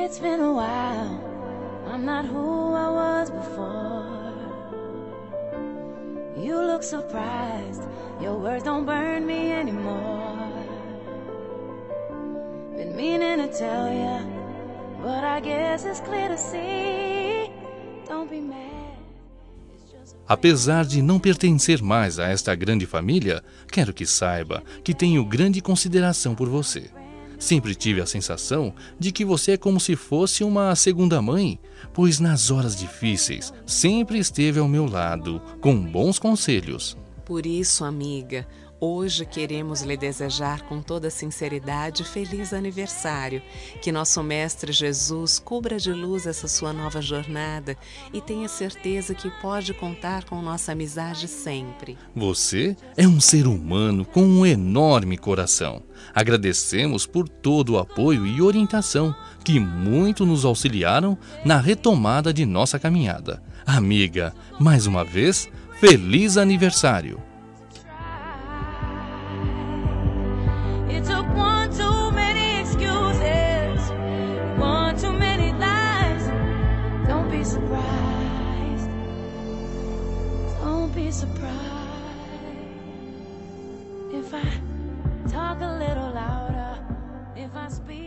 It's been a while, I'm not who I was before. You look surprised, your words don't burn me anymore. Been meaning to tell ya, but I guess it's clear to see. Don't be mad. Apesar de não pertencer mais a esta grande família, quero que saiba que tenho grande consideração por você. Sempre tive a sensação de que você é como se fosse uma segunda mãe, pois nas horas difíceis sempre esteve ao meu lado, com bons conselhos. Por isso, amiga, hoje queremos lhe desejar com toda sinceridade feliz aniversário. Que nosso Mestre Jesus cubra de luz essa sua nova jornada e tenha certeza que pode contar com nossa amizade sempre. Você é um ser humano com um enorme coração. Agradecemos por todo o apoio e orientação que muito nos auxiliaram na retomada de nossa caminhada. Amiga, mais uma vez, feliz aniversário! Be surprised if I talk a little louder, if I speak